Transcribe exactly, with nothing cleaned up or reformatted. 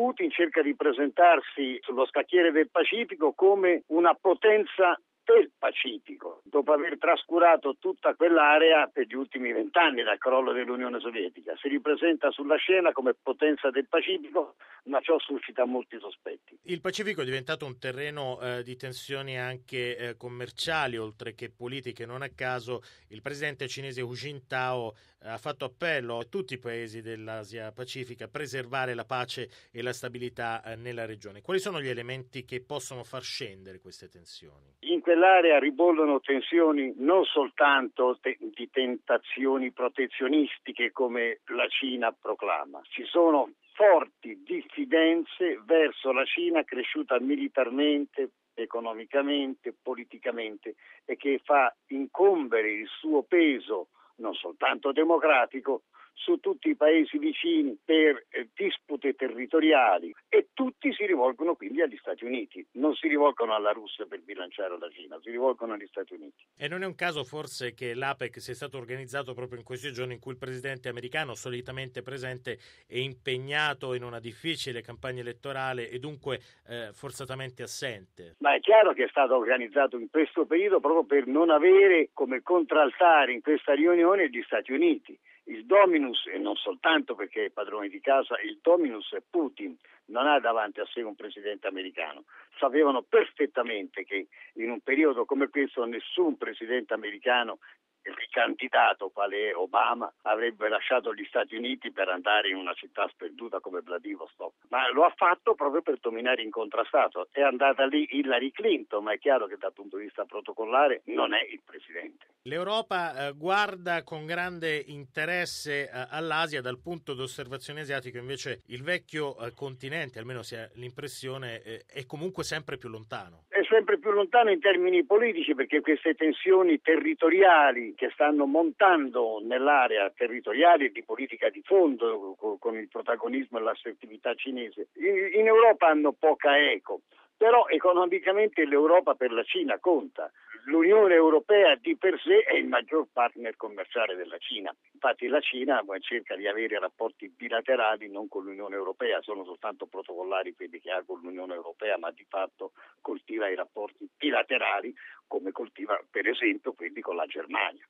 Putin cerca di presentarsi sullo scacchiere del Pacifico come una potenza del Pacifico, dopo aver trascurato tutta quell'area per gli ultimi vent'anni dal crollo dell'Unione Sovietica. Si ripresenta sulla scena come potenza del Pacifico, ma ciò suscita molti sospetti. Il Pacifico è diventato un terreno eh, di tensioni anche eh, commerciali, oltre che politiche. Non a caso il presidente cinese Hu Jintao eh, ha fatto appello a tutti i paesi dell'Asia Pacifica a preservare la pace e la stabilità eh, nella regione. Quali sono gli elementi che possono far scendere queste tensioni? In quell'area ribollono tensioni non soltanto te- di tentazioni protezionistiche come la Cina proclama. Ci sono forti diffidenze verso la Cina cresciuta militarmente, economicamente, politicamente e che fa incombere il suo peso non soltanto democratico su tutti i paesi vicini per eh, dispute territoriali e tutti si rivolgono quindi agli Stati Uniti, non si rivolgono alla Russia per bilanciare la Cina, si rivolgono agli Stati Uniti. E non è un caso forse che l'APEC sia stato organizzato proprio in questi giorni in cui il presidente americano, solitamente presente, è impegnato in una difficile campagna elettorale e dunque eh, forzatamente assente? Ma è chiaro che è stato organizzato in questo periodo proprio per non avere come contraltare in questa riunione gli Stati Uniti. Il dominus, e non soltanto perché è padrone di casa, il dominus è Putin, non ha davanti a sé un presidente americano. Sapevano perfettamente che in un periodo come questo nessun presidente americano, il candidato quale è Obama, avrebbe lasciato gli Stati Uniti per andare in una città sperduta come Vladivostok, ma lo ha fatto proprio per dominare incontrastato. È andata lì Hillary Clinton, ma è chiaro che dal punto di vista protocollare non è il presidente. L'Europa eh, guarda con grande interesse eh, all'Asia. Dal punto d'osservazione asiatico invece il vecchio eh, continente, almeno si ha l'impressione, eh, è comunque sempre più lontano. È sempre più lontano in termini politici perché queste tensioni territoriali che stanno montando nell'area territoriale e di politica di fondo con il protagonismo e l'assertività cinese in Europa hanno poca eco. Però economicamente l'Europa per la Cina conta. L'Unione Europea di per sé è il maggior partner commerciale della Cina. Infatti la Cina cerca di avere rapporti bilaterali non con l'Unione Europea, sono soltanto protocollari quelli che ha con l'Unione Europea, ma di fatto coltiva i rapporti bilaterali come coltiva per esempio quelli con la Germania.